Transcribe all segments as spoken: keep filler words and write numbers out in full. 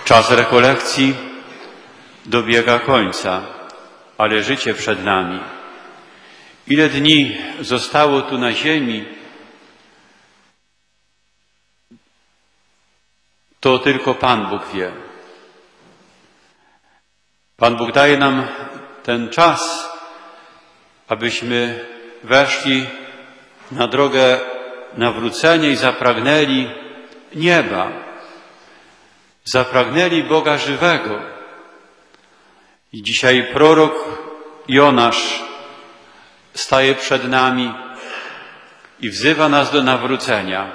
Czas rekolekcji dobiega końca, ale życie przed nami. Ile dni zostało tu na ziemi, to tylko Pan Bóg wie. Pan Bóg daje nam ten czas, abyśmy weszli na drogę nawrócenia i zapragnęli nieba. Zapragnęli Boga żywego. I dzisiaj prorok Jonasz staje przed nami i wzywa nas do nawrócenia.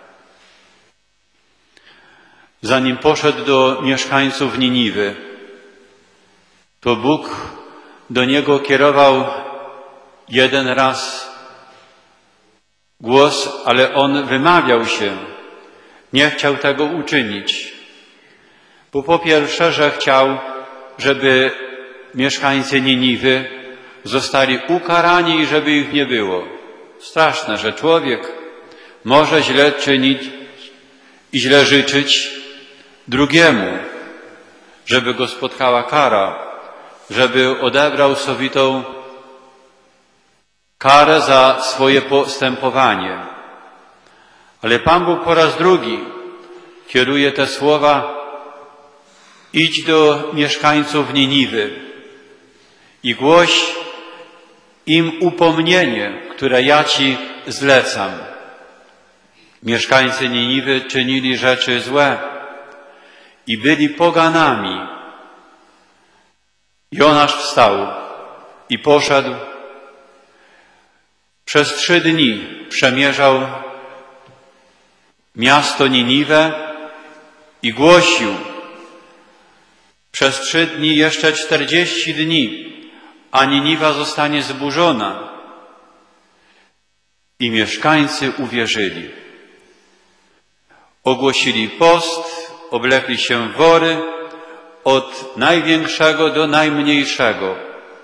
Zanim poszedł do mieszkańców Niniwy, to Bóg do niego kierował jeden raz głos, ale on wymawiał się. Nie chciał tego uczynić. Bo po pierwsze, że chciał, żeby mieszkańcy Niniwy zostali ukarani i żeby ich nie było. Straszne, że człowiek może źle czynić i źle życzyć drugiemu, żeby go spotkała kara, żeby odebrał sowitą karę za swoje postępowanie. Ale Pan Bóg po raz drugi kieruje te słowa: idź do mieszkańców Niniwy i głoś im upomnienie, które ja ci zlecam. Mieszkańcy Niniwy czynili rzeczy złe i byli poganami. Jonasz wstał i poszedł. Przez trzy dni przemierzał miasto Niniwę i głosił. Przez trzy dni, jeszcze czterdzieści dni, a Niniwa zostanie zburzona. I mieszkańcy uwierzyli. Ogłosili post, oblekli się w wory, od największego do najmniejszego.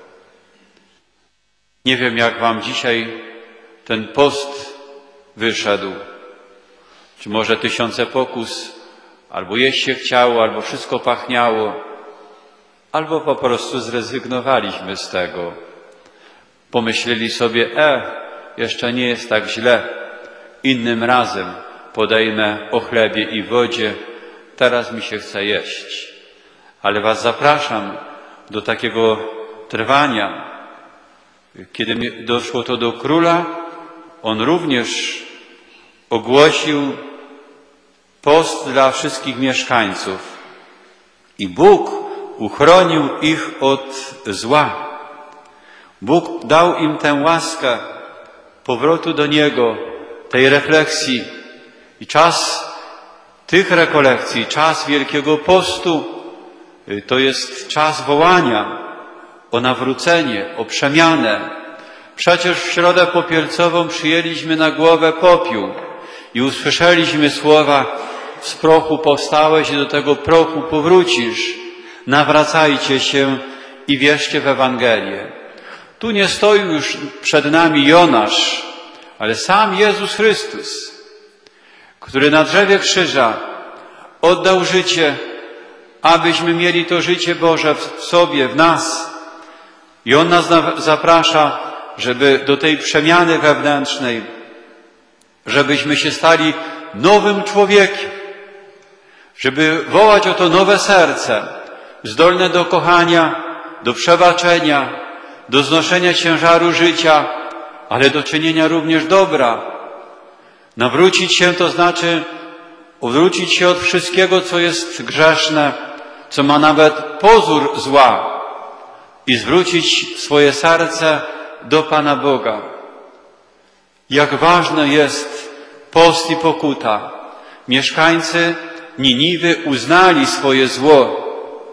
Nie wiem, jak wam dzisiaj ten post wyszedł. Czy może tysiące pokus, albo jeść się chciało, albo wszystko pachniało, albo po prostu zrezygnowaliśmy z tego. Pomyśleli sobie, e, jeszcze nie jest tak źle, innym razem podejmę o chlebie i wodzie, teraz mi się chce jeść. Ale was zapraszam do takiego trwania. Kiedy doszło to do króla, on również ogłosił post dla wszystkich mieszkańców. I Bóg uchronił ich od zła. Bóg dał im tę łaskę powrotu do Niego, tej refleksji. I czas tych rekolekcji, czas Wielkiego Postu, to jest czas wołania o nawrócenie, o przemianę. Przecież w środę popielcową przyjęliśmy na głowę popiół i usłyszeliśmy słowa: z prochu powstałeś i do tego prochu powrócisz. Nawracajcie się i wierzcie w Ewangelię. Tu nie stoi już przed nami Jonasz, ale sam Jezus Chrystus, który na drzewie krzyża oddał życie, abyśmy mieli to życie Boże w sobie, w nas. I On nas zaprasza, żeby do tej przemiany wewnętrznej, żebyśmy się stali nowym człowiekiem, żeby wołać o to nowe serce, zdolne do kochania, do przebaczenia, do znoszenia ciężaru życia, ale do czynienia również dobra. Nawrócić się to znaczy odwrócić się od wszystkiego, co jest grzeszne, co ma nawet pozór zła, i zwrócić swoje serce do Pana Boga. Jak ważne jest post i pokuta. Mieszkańcy Niniwy uznali swoje zło,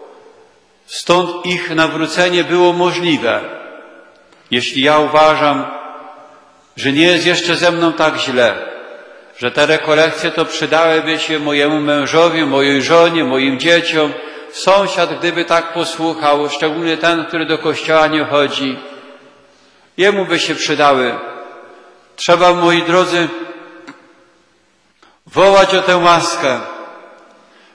stąd ich nawrócenie było możliwe. Jeśli ja uważam, że nie jest jeszcze ze mną tak źle, że te rekolekcje to przydałyby się mojemu mężowi, mojej żonie, moim dzieciom, sąsiad, gdyby tak posłuchał, szczególnie ten, który do kościoła nie chodzi, jemu by się przydały. Trzeba, moi drodzy, wołać o tę łaskę.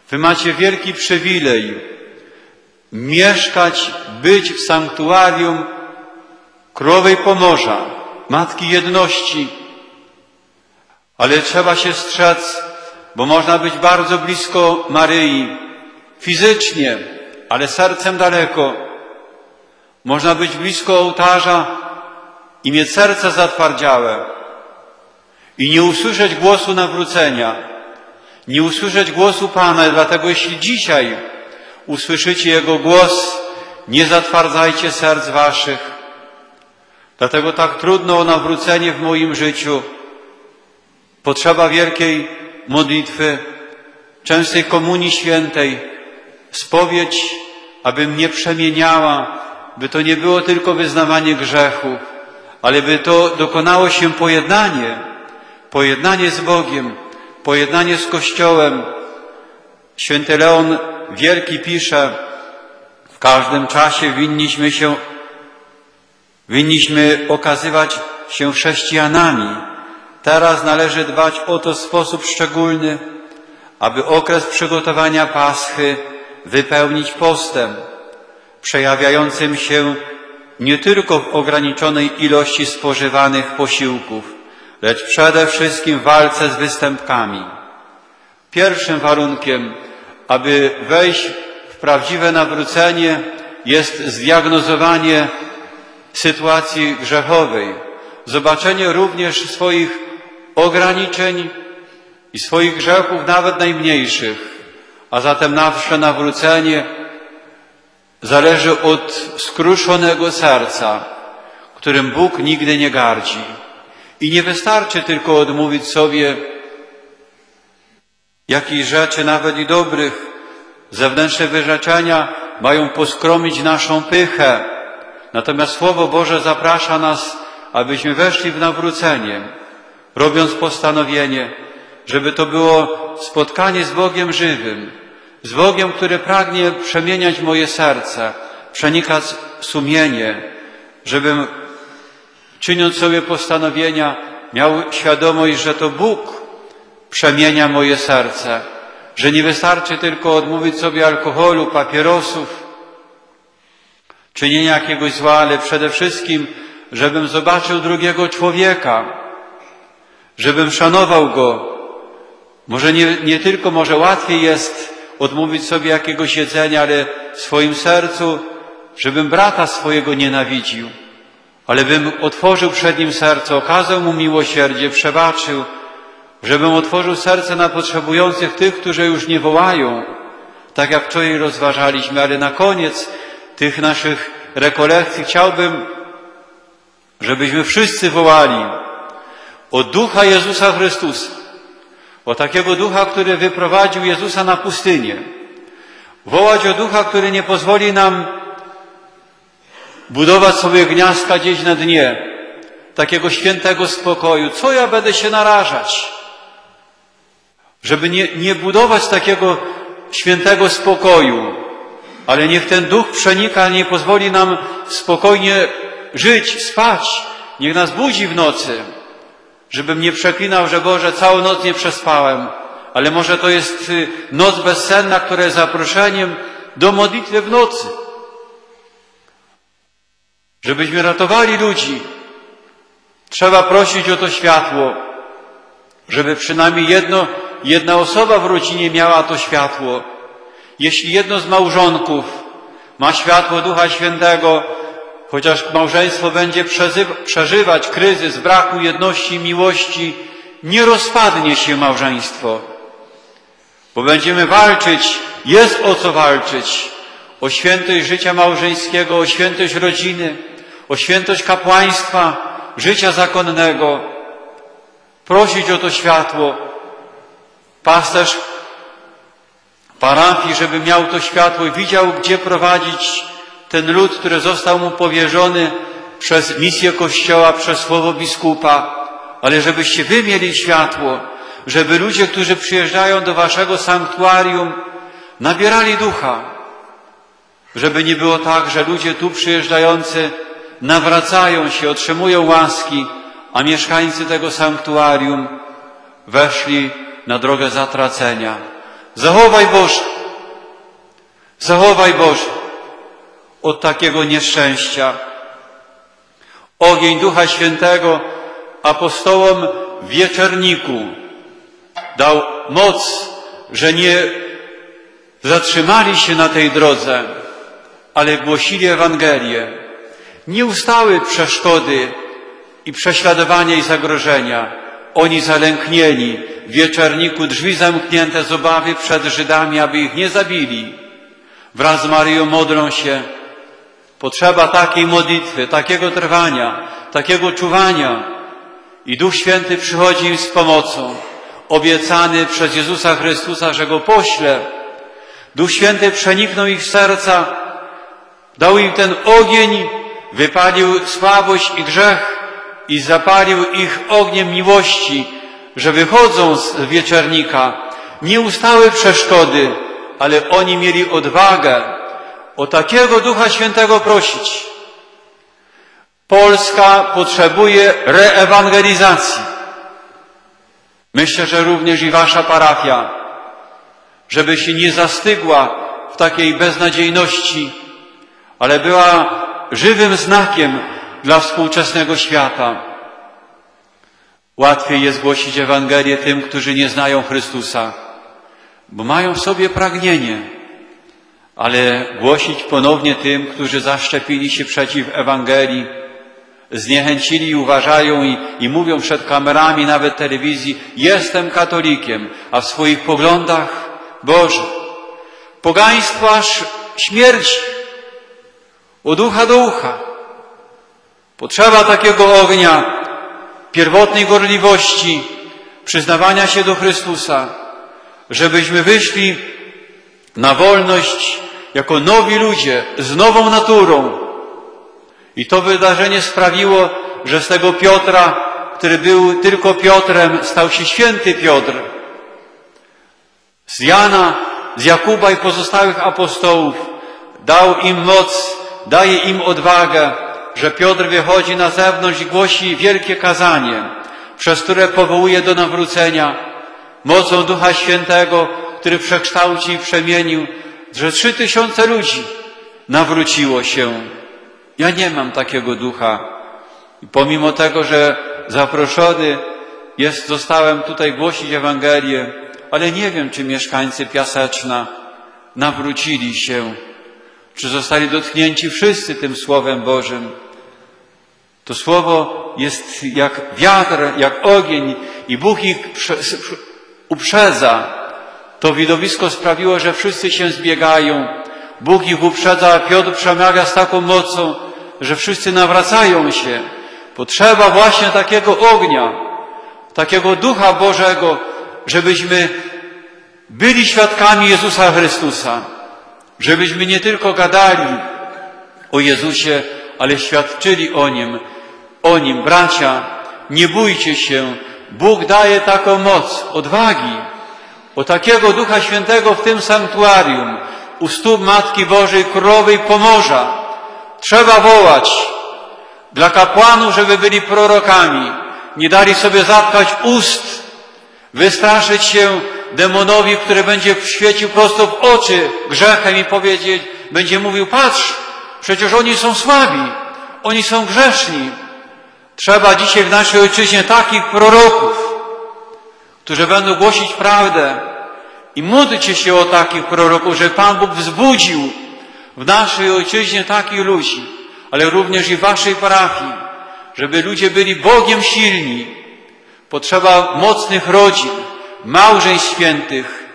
Wy macie wielki przywilej mieszkać, być w sanktuarium Królowej Pomorza, Matki Jedności. Ale trzeba się strzec, bo można być bardzo blisko Maryi, fizycznie, ale sercem daleko. Można być blisko ołtarza i mieć serce zatwardziałe i nie usłyszeć głosu nawrócenia, nie usłyszeć głosu Pana. Dlatego jeśli dzisiaj usłyszycie Jego głos, nie zatwardzajcie serc waszych. Dlatego tak trudno o nawrócenie w moim życiu. Potrzeba wielkiej modlitwy, częstej komunii świętej, spowiedź, aby mnie przemieniała, by to nie było tylko wyznawanie grzechu, ale by to dokonało się pojednanie, pojednanie z Bogiem, pojednanie z Kościołem. Święty Leon Wielki pisze, w każdym czasie winniśmy się, winniśmy okazywać się chrześcijanami. Teraz należy dbać o to w sposób szczególny, aby okres przygotowania Paschy wypełnić postem, przejawiającym się nie tylko w ograniczonej ilości spożywanych posiłków, lecz przede wszystkim w walce z występkami. Pierwszym warunkiem, aby wejść w prawdziwe nawrócenie, jest zdiagnozowanie sytuacji grzechowej, zobaczenie również swoich ograniczeń i swoich grzechów, nawet najmniejszych, a zatem nasze nawrócenie zależy od skruszonego serca, którym Bóg nigdy nie gardzi. I nie wystarczy tylko odmówić sobie jakichś rzeczy, nawet i dobrych. Zewnętrzne wyrzeczenia mają poskromić naszą pychę. Natomiast Słowo Boże zaprasza nas, abyśmy weszli w nawrócenie, robiąc postanowienie, żeby to było spotkanie z Bogiem żywym, z Bogiem, który pragnie przemieniać moje serce, przenikać sumienie, żebym, czyniąc sobie postanowienia, miał świadomość, że to Bóg przemienia moje serce, że nie wystarczy tylko odmówić sobie alkoholu, papierosów, czynienia jakiegoś zła, ale przede wszystkim, żebym zobaczył drugiego człowieka, żebym szanował go. Może nie, nie tylko, może łatwiej jest odmówić sobie jakiegoś jedzenia, ale w swoim sercu, żebym brata swojego nienawidził, ale bym otworzył przed nim serce, okazał mu miłosierdzie, przebaczył, żebym otworzył serce na potrzebujących, tych, którzy już nie wołają, tak jak wczoraj rozważaliśmy, ale na koniec tych naszych rekolekcji chciałbym, żebyśmy wszyscy wołali o Ducha Jezusa Chrystusa, o takiego Ducha, który wyprowadził Jezusa na pustynię. Wołać o Ducha, który nie pozwoli nam budować sobie gniazdka gdzieś na dnie, takiego świętego spokoju. Co ja będę się narażać? Żeby nie, nie budować takiego świętego spokoju, ale niech ten Duch przenika, nie pozwoli nam spokojnie żyć, spać. Niech nas budzi w nocy, żebym nie przeklinał, że Boże, całą noc nie przespałem, ale może to jest noc bezsenna, która jest zaproszeniem do modlitwy w nocy. Żebyśmy ratowali ludzi, trzeba prosić o to światło, żeby przynajmniej jedno, jedna osoba w rodzinie miała to światło. Jeśli jedno z małżonków ma światło Ducha Świętego, chociaż małżeństwo będzie przeżywać kryzys braku jedności i miłości, nie rozpadnie się małżeństwo, bo będziemy walczyć, jest o co walczyć, o świętość życia małżeńskiego, o świętość rodziny, o świętość kapłaństwa, życia zakonnego, prosić o to światło. Pasterz parafii, żeby miał to światło i widział, gdzie prowadzić ten lud, który został mu powierzony przez misję Kościoła, przez słowo biskupa, ale żebyście wy mieli światło, żeby ludzie, którzy przyjeżdżają do waszego sanktuarium, nabierali ducha, żeby nie było tak, że ludzie tu przyjeżdżający nawracają się, otrzymują łaski, a mieszkańcy tego sanktuarium weszli na drogę zatracenia. Zachowaj Boże, zachowaj Boże od takiego nieszczęścia. Ogień Ducha Świętego apostołom w Wieczerniku dał moc, że nie zatrzymali się na tej drodze, ale głosili Ewangelię. Nie ustały przeszkody i prześladowania i zagrożenia. Oni zalęknieni w Wieczerniku, drzwi zamknięte z obawy przed Żydami, aby ich nie zabili. Wraz z Maryją modlą się. Potrzeba takiej modlitwy, takiego trwania, takiego czuwania. I Duch Święty przychodzi im z pomocą. Obiecany przez Jezusa Chrystusa, że Go pośle. Duch Święty przeniknął ich serca, dał im ten ogień, wypalił słabość i grzech i zapalił ich ogniem miłości, że wychodzą z Wieczernika. Nie ustały przeszkody, ale oni mieli odwagę o takiego Ducha Świętego prosić. Polska potrzebuje reewangelizacji. Myślę, że również i wasza parafia, żeby się nie zastygła w takiej beznadziejności, ale była żywym znakiem dla współczesnego świata. Łatwiej jest głosić Ewangelię tym, którzy nie znają Chrystusa, bo mają w sobie pragnienie, ale głosić ponownie tym, którzy zaszczepili się przeciw Ewangelii, zniechęcili i uważają i, i mówią przed kamerami, nawet telewizji, jestem katolikiem, a w swoich poglądach, Boże, pogaństwo aż śmierci, od ucha do ucha. Potrzeba takiego ognia, pierwotnej gorliwości, przyznawania się do Chrystusa, żebyśmy wyszli na wolność jako nowi ludzie, z nową naturą. I to wydarzenie sprawiło, że z tego Piotra, który był tylko Piotrem, stał się święty Piotr. Z Jana, z Jakuba i pozostałych apostołów dał im moc, daje im odwagę, że Piotr wychodzi na zewnątrz i głosi wielkie kazanie, przez które powołuje do nawrócenia mocą Ducha Świętego, który przekształcił i przemienił, że trzy tysiące ludzi nawróciło się. Ja nie mam takiego ducha. I pomimo tego, że zaproszony jest, zostałem tutaj głosić Ewangelię, ale nie wiem, czy mieszkańcy Piaseczna nawrócili się, czy zostali dotknięci wszyscy tym Słowem Bożym. To Słowo jest jak wiatr, jak ogień i Bóg ich uprzedza. To widowisko sprawiło, że wszyscy się zbiegają. Bóg ich uprzedza, a Piotr przemawia z taką mocą, że wszyscy nawracają się. Potrzeba właśnie takiego ognia, takiego Ducha Bożego, żebyśmy byli świadkami Jezusa Chrystusa. Żebyśmy nie tylko gadali o Jezusie, ale świadczyli o Nim. O Nim, bracia, nie bójcie się. Bóg daje taką moc, odwagi, o takiego Ducha Świętego w tym sanktuarium, u stóp Matki Bożej Królowej Pomorza. Trzeba wołać dla kapłanów, żeby byli prorokami. Nie dali sobie zatkać ust, wystraszyć się demonowi, który będzie świecił prosto w oczy grzechem i powiedzieć, będzie mówił, patrz, przecież oni są słabi, oni są grzeszni. Trzeba dzisiaj w naszej ojczyźnie takich proroków, którzy będą głosić prawdę. I módlcie się o takich proroków, że Pan Bóg wzbudził w naszej ojczyźnie takich ludzi, ale również i w waszej parafii, żeby ludzie byli Bogiem silni. Potrzeba mocnych rodzin, małżeństw świętych,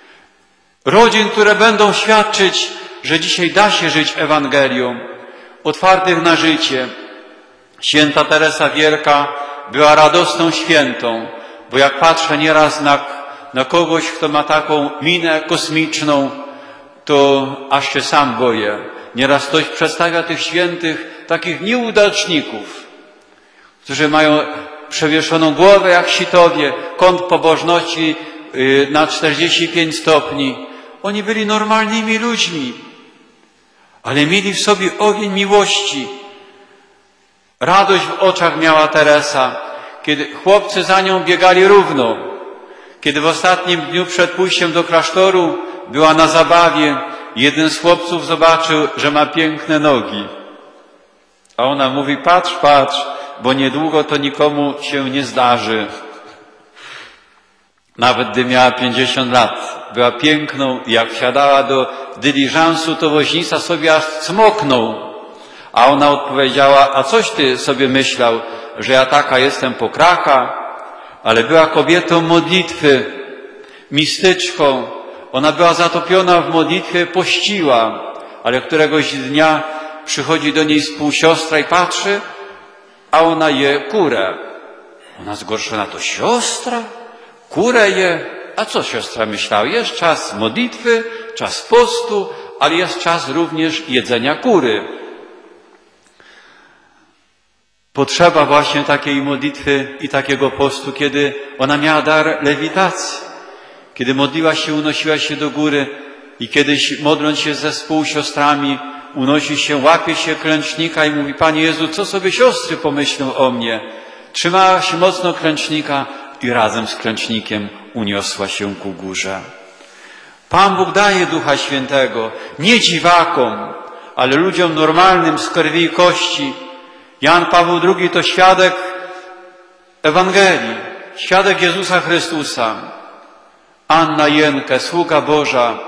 rodzin, które będą świadczyć, że dzisiaj da się żyć Ewangelią, otwartych na życie. Święta Teresa Wielka była radosną świętą, bo jak patrzę nieraz na, na kogoś, kto ma taką minę kosmiczną, to aż się sam boję. Nieraz ktoś przedstawia tych świętych, takich nieudaczników, którzy mają przewieszoną głowę jak sitowie, kąt pobożności na czterdzieści pięć stopni. Oni byli normalnymi ludźmi, ale mieli w sobie ogień miłości. Radość w oczach miała Teresa, kiedy chłopcy za nią biegali równo, Kiedy w ostatnim dniu przed pójściem do klasztoru była na zabawie, jeden z chłopców zobaczył, że ma piękne nogi. A ona mówi, patrz, patrz, bo niedługo to nikomu się nie zdarzy. Nawet gdy miała pięćdziesiąt lat, była piękną i jak wsiadała do dyliżansu, to woźnica sobie aż cmoknął. A ona odpowiedziała, a coś ty sobie myślał, że ja taka jestem pokraka? Ale była kobietą modlitwy, mistyczką. Ona była zatopiona w modlitwie, pościła, ale któregoś dnia przychodzi do niej współsiostra i patrzy, a ona je kurę. Ona zgorszona, to siostra? Kurę je? A co siostra myślała? Jest czas modlitwy, czas postu, ale jest czas również jedzenia kury. Potrzeba właśnie takiej modlitwy i takiego postu, kiedy ona miała dar lewitacji, kiedy modliła się, unosiła się do góry i kiedyś modląc się ze współsiostrami, unosi się, łapie się klęcznika i mówi, Panie Jezu, co sobie siostry pomyślą o mnie? Trzymała się mocno klęcznika i razem z klęcznikiem uniosła się ku górze. Pan Bóg daje Ducha Świętego, nie dziwakom, ale ludziom normalnym z krwi i kości. Jan Paweł drugi to świadek Ewangelii, świadek Jezusa Chrystusa. Anna Jenke, sługa Boża,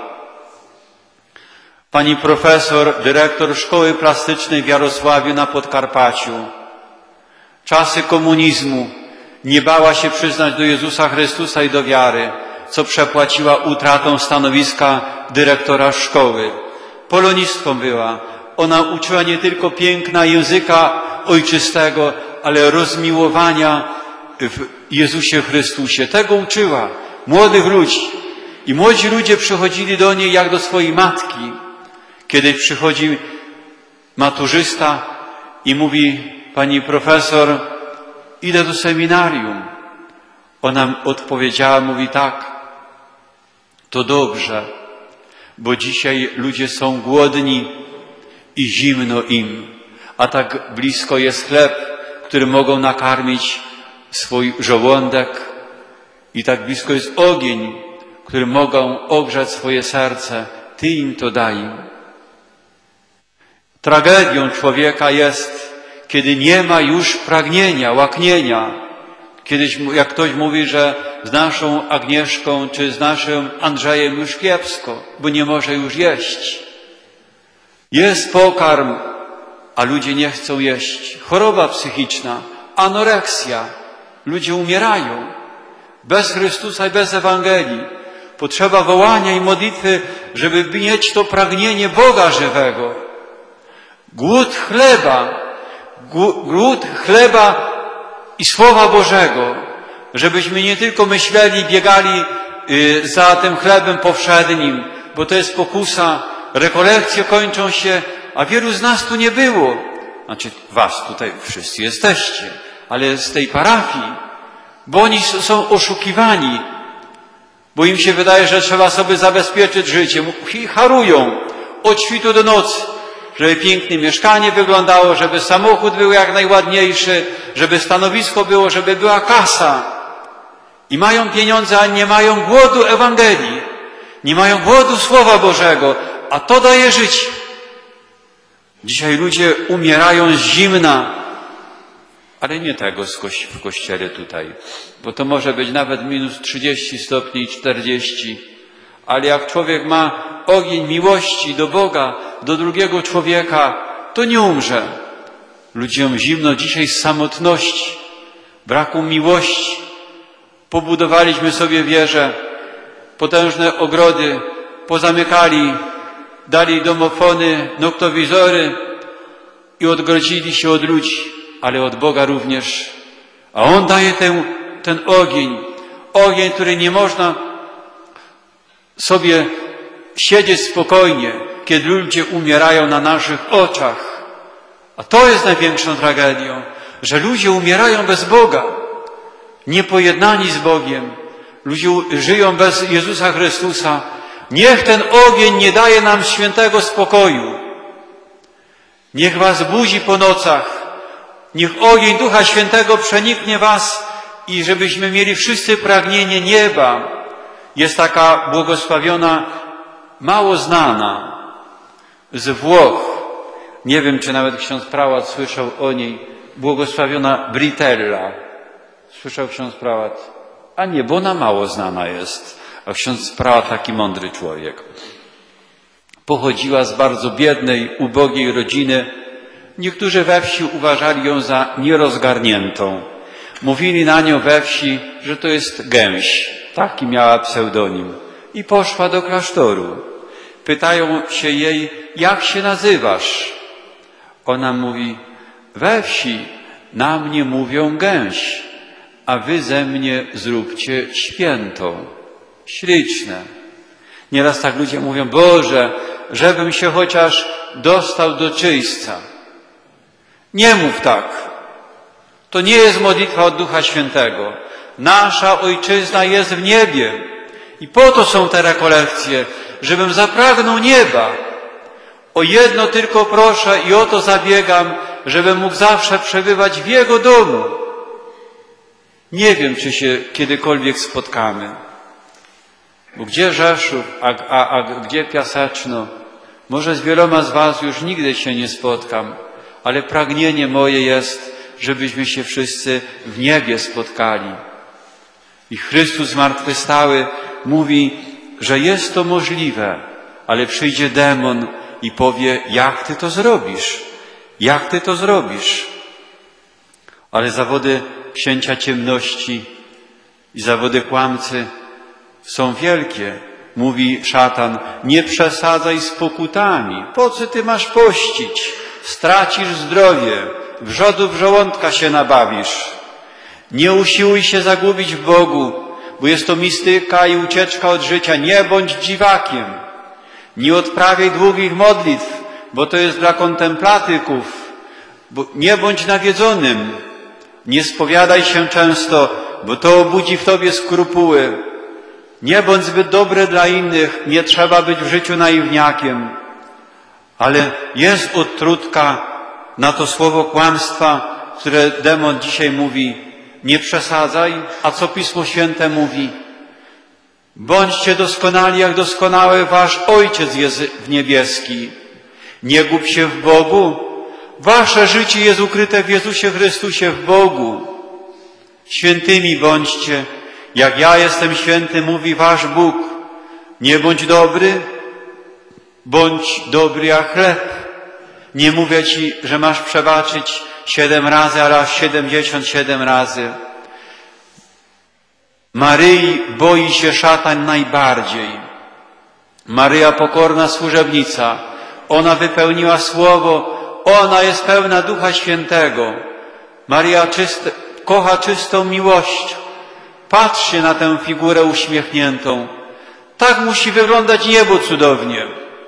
pani profesor, dyrektor Szkoły Plastycznej w Jarosławiu na Podkarpaciu. Czasy komunizmu nie bała się przyznać do Jezusa Chrystusa i do wiary, co przepłaciła utratą stanowiska dyrektora szkoły. Polonistką była. Ona uczyła nie tylko piękna języka ojczystego, ale rozmiłowania w Jezusie Chrystusie. Tego uczyła młodych ludzi. I młodzi ludzie przychodzili do niej jak do swojej matki. Kiedyś przychodzi maturzysta i mówi, pani profesor, idę do seminarium. Ona odpowiedziała, mówi tak, to dobrze, bo dzisiaj ludzie są głodni i zimno im, a tak blisko jest chleb, który mogą nakarmić swój żołądek i tak blisko jest ogień, który mogą ogrzać swoje serce. Ty im to daj. Tragedią człowieka jest, kiedy nie ma już pragnienia, łaknienia. Kiedyś, jak ktoś mówi, że z naszą Agnieszką czy z naszym Andrzejem już kiepsko, bo nie może już jeść. Jest pokarm, a ludzie nie chcą jeść. Choroba psychiczna, anoreksja. Ludzie umierają. Bez Chrystusa i bez Ewangelii. Potrzeba wołania i modlitwy, żeby mieć to pragnienie Boga żywego. Głód chleba, głód chleba i Słowa Bożego, żebyśmy nie tylko myśleli, biegali za tym chlebem powszednim, bo to jest pokusa, rekolekcje kończą się, a wielu z nas tu nie było. Znaczy was tutaj wszyscy jesteście, ale z tej parafii, bo oni są oszukiwani, bo im się wydaje, że trzeba sobie zabezpieczyć życie. I harują od świtu do nocy, żeby pięknie mieszkanie wyglądało, żeby samochód był jak najładniejszy, żeby stanowisko było, żeby była kasa. I mają pieniądze, a nie mają głodu Ewangelii, nie mają głodu Słowa Bożego, a to daje życie. Dzisiaj ludzie umierają z zimna, ale nie tego w kościele tutaj, bo to może być nawet minus trzydzieści stopni i czterdzieści. Ale jak człowiek ma ogień miłości do Boga, do drugiego człowieka, to nie umrze. Ludziom zimno dzisiaj z samotności, braku miłości. Pobudowaliśmy sobie wieże, potężne ogrody, pozamykali, dali domofony, noktowizory i odgrodzili się od ludzi, ale od Boga również. A On daje ten, ten ogień, ogień, który nie można sobie siedzieć spokojnie, kiedy ludzie umierają na naszych oczach. A to jest największą tragedią, że ludzie umierają bez Boga, niepojednani z Bogiem. Ludzie żyją bez Jezusa Chrystusa. Niech ten ogień nie daje nam świętego spokoju. Niech was budzi po nocach. Niech ogień Ducha Świętego przeniknie was i żebyśmy mieli wszyscy pragnienie nieba. Jest taka błogosławiona, mało znana z Włoch. Nie wiem, czy nawet ksiądz prałat słyszał o niej. Błogosławiona Britella. Słyszał ksiądz prałat? A nie, bo ona mało znana jest. A ksiądz prałat taki mądry człowiek. Pochodziła z bardzo biednej, ubogiej rodziny. Niektórzy we wsi uważali ją za nierozgarniętą. Mówili na nią we wsi, że to jest gęś. Taki miała pseudonim. I poszła do klasztoru. Pytają się jej, jak się nazywasz? Ona mówi, we wsi na mnie mówią gęś, a wy ze mnie zróbcie świętą. Śliczne. Nieraz tak ludzie mówią, Boże, żebym się chociaż dostał do czyśćca. Nie mów tak. To nie jest modlitwa od Ducha Świętego. Nasza Ojczyzna jest w niebie. I po to są te rekolekcje, żebym zapragnął nieba. O jedno tylko proszę i o to zabiegam, żebym mógł zawsze przebywać w Jego domu. Nie wiem, czy się kiedykolwiek spotkamy. Bo gdzie Rzeszów, a, a, a gdzie Piaseczno? Może z wieloma z was już nigdy się nie spotkam, ale pragnienie moje jest, żebyśmy się wszyscy w niebie spotkali. I Chrystus zmartwychwstały mówi, że jest to możliwe, ale przyjdzie demon i powie, jak ty to zrobisz? Jak ty to zrobisz? Ale zawody księcia ciemności i zawody kłamcy są wielkie. Mówi szatan, nie przesadzaj z pokutami. Po co ty masz pościć? Stracisz zdrowie, wrzodów żołądka się nabawisz. Nie usiłuj się zagubić w Bogu, bo jest to mistyka i ucieczka od życia. Nie bądź dziwakiem. Nie odprawiaj długich modlitw, bo to jest dla kontemplatyków. Bo nie bądź nawiedzonym. Nie spowiadaj się często, bo to obudzi w tobie skrupuły. Nie bądź zbyt dobry dla innych, nie trzeba być w życiu naiwniakiem. Ale jest odtrutka na to słowo kłamstwa, które demon dzisiaj mówi, nie przesadzaj, a co Pismo Święte mówi? Bądźcie doskonali, jak doskonały wasz Ojciec jest w niebieski. Nie gub się w Bogu. Wasze życie jest ukryte w Jezusie Chrystusie, w Bogu. Świętymi bądźcie, jak ja jestem święty, mówi wasz Bóg. Nie bądź dobry, bądź dobry jak chleb. Nie mówię ci, że masz przebaczyć siedem razy, ale aż siedemdziesiąt siedem razy. Maryi boi się szatan najbardziej. Maryja pokorna służebnica. Ona wypełniła słowo. Ona jest pełna Ducha Świętego. Maryja czyste, kocha czystą miłością. Patrzcie na tę figurę uśmiechniętą. Tak musi wyglądać niebo cudownie.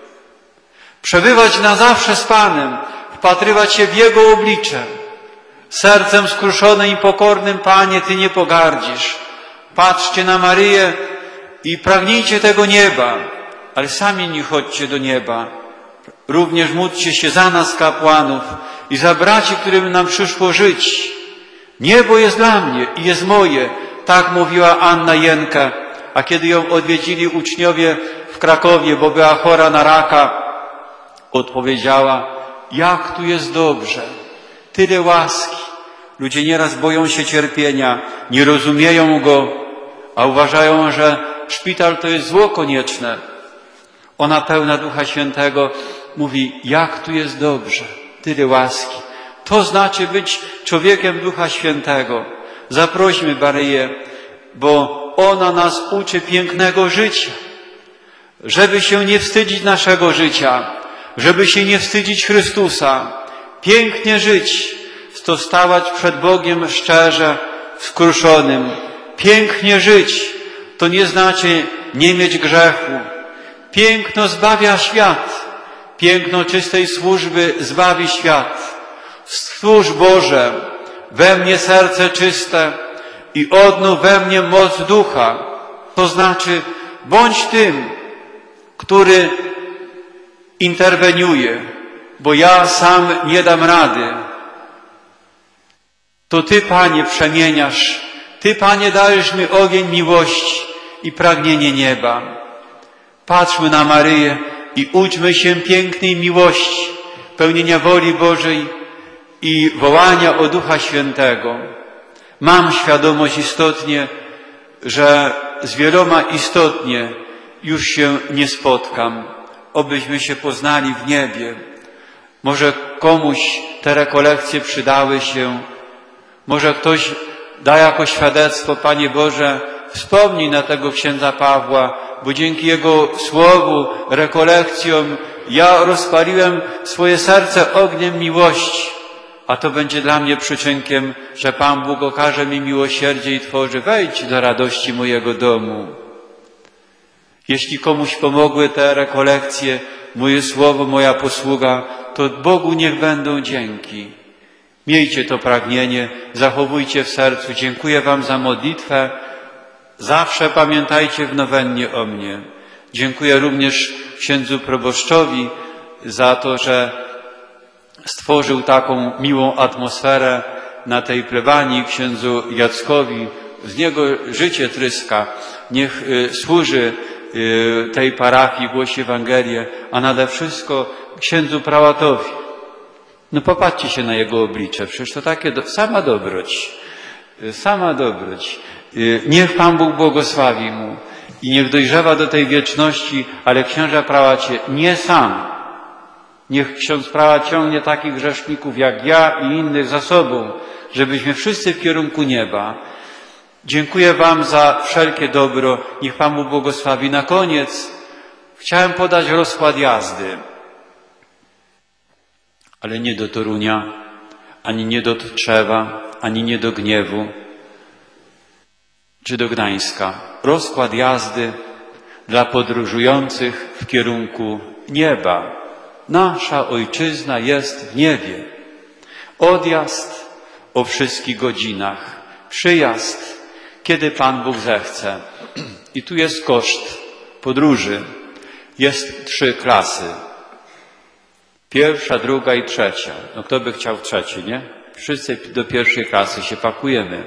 Przebywać na zawsze z Panem, wpatrywać się w Jego oblicze. Sercem skruszonym i pokornym, Panie, Ty nie pogardzisz. Patrzcie na Maryję i pragnijcie tego nieba, ale sami nie chodźcie do nieba. Również módlcie się za nas, kapłanów, i za braci, którym nam przyszło żyć. Niebo jest dla mnie i jest moje. Tak mówiła Anna Jenka, a kiedy ją odwiedzili uczniowie w Krakowie, bo była chora na raka, odpowiedziała, jak tu jest dobrze, tyle łaski. Ludzie nieraz boją się cierpienia, nie rozumieją go, a uważają, że szpital to jest zło konieczne. Ona pełna Ducha Świętego mówi, jak tu jest dobrze, tyle łaski. To znaczy być człowiekiem Ducha Świętego. Zaprośmy Maryję, bo ona nas uczy pięknego życia. Żeby się nie wstydzić naszego życia, żeby się nie wstydzić Chrystusa. Pięknie żyć, to stawać przed Bogiem szczerze, skruszonym. Pięknie żyć, to nie znaczy nie mieć grzechu. Piękno zbawia świat. Piękno czystej służby zbawi świat. Stwórz Boże we mnie serce czyste i odnów we mnie moc ducha. To znaczy, bądź tym, który interweniuje, bo ja sam nie dam rady. To Ty, Panie, przemieniasz Ty, Panie, dajesz mi ogień miłości i pragnienie nieba. Patrzmy na Maryję i uczmy się pięknej miłości, pełnienia woli Bożej i wołania o Ducha Świętego. Mam świadomość istotnie, że z wieloma istotnie już się nie spotkam, obyśmy się poznali w niebie. Może komuś te rekolekcje przydały się, może ktoś da jako świadectwo, Panie Boże, wspomnij na tego księdza Pawła, bo dzięki jego słowu, rekolekcjom ja rozpaliłem swoje serce ogniem miłości, a to będzie dla mnie przyczynkiem, że Pan Bóg okaże mi miłosierdzie i tworzy, wejdź do radości mojego domu. Jeśli komuś pomogły te rekolekcje, moje słowo, moja posługa, to Bogu niech będą dzięki. Miejcie to pragnienie, zachowujcie w sercu. Dziękuję Wam za modlitwę. Zawsze pamiętajcie w nowennie o mnie. Dziękuję również księdzu proboszczowi za to, że stworzył taką miłą atmosferę na tej plebanii, księdzu Jackowi. Z niego życie tryska. Niech y, służy y, tej parafii, głosi Ewangelię, a nade wszystko księdzu prałatowi. No popatrzcie się na jego oblicze, przecież to takie do, sama dobroć, y, sama dobroć. Y, niech Pan Bóg błogosławi mu i niech dojrzewa do tej wieczności, ale księże prałacie nie sam. Niech ksiądz prałat ciągnie takich grzeszników jak ja i innych za sobą, żebyśmy wszyscy w kierunku nieba. Dziękuję Wam za wszelkie dobro. Niech Pan Bóg błogosławi. Na koniec chciałem podać rozkład jazdy, ale nie do Torunia, ani nie do Tczewa, ani nie do Gniewu, czy do Gdańska. Rozkład jazdy dla podróżujących w kierunku nieba. Nasza ojczyzna jest w niebie. Odjazd o wszystkich godzinach. Przyjazd, kiedy Pan Bóg zechce. I tu jest koszt podróży. Jest trzy klasy. Pierwsza, druga i trzecia. No kto by chciał trzeci, nie? Wszyscy do pierwszej klasy się pakujemy.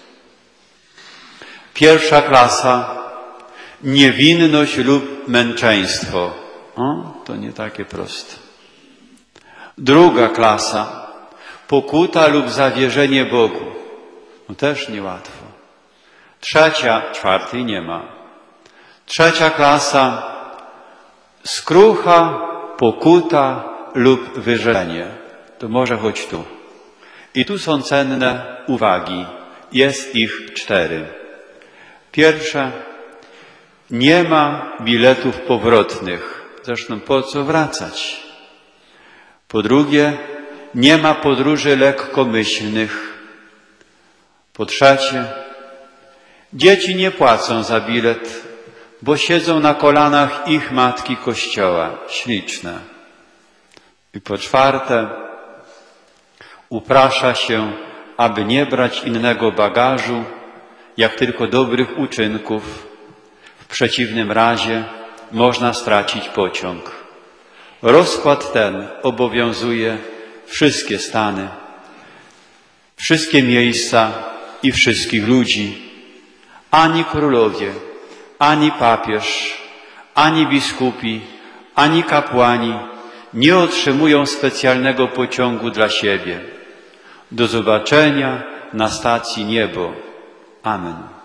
Pierwsza klasa. Niewinność lub męczeństwo. O, to nie takie proste. Druga klasa. Pokuta lub zawierzenie Bogu. No też niełatwo. Trzecia, czwartej nie ma. Trzecia klasa. Skrucha, pokuta lub wyrzeczenie. To może choć tu. I tu są cenne uwagi. Jest ich cztery. Pierwsze. Nie ma biletów powrotnych. Zresztą po co wracać? Po drugie, nie ma podróży lekkomyślnych. Po trzecie, dzieci nie płacą za bilet, bo siedzą na kolanach ich matki Kościoła. Śliczne. I po czwarte, uprasza się, aby nie brać innego bagażu, jak tylko dobrych uczynków. W przeciwnym razie można stracić pociąg. Rozkład ten obowiązuje wszystkie stany, wszystkie miejsca i wszystkich ludzi. Ani królowie, ani papież, ani biskupi, ani kapłani nie otrzymują specjalnego pociągu dla siebie. Do zobaczenia na stacji Niebo. Amen.